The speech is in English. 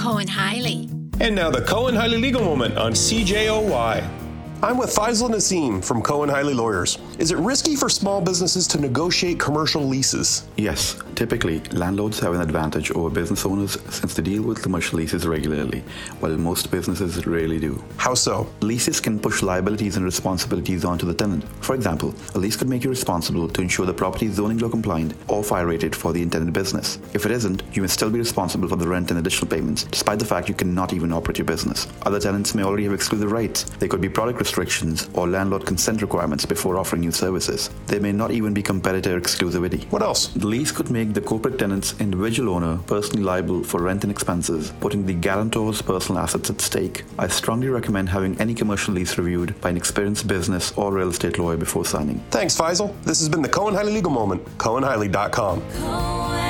Cohen-Hiley. And now the Cohen-Hiley Legal Moment on CJOY. I'm with Faisal Naseem from Cohen-Hiley Lawyers. Is it risky for small businesses to negotiate commercial leases? Yes, typically, landlords have an advantage over business owners since they deal with commercial leases regularly, while most businesses rarely do. How so? Leases can push liabilities and responsibilities onto the tenant. For example, a lease could make you responsible to ensure the property is zoning law compliant or fire rated for the intended business. If it isn't, you may still be responsible for the rent and additional payments, despite the fact you cannot even operate your business. Other tenants may already have exclusive rights. They could be product restrictions or landlord consent requirements before offering new services. There may not even be competitor exclusivity. What else? The lease could make the corporate tenant's individual owner personally liable for rent and expenses, putting the guarantor's personal assets at stake. I strongly recommend having any commercial lease reviewed by an experienced business or real estate lawyer before signing. Thanks, Faisal. This has been the Cohen-Hiley Legal Moment. Cohen-Hiley.com.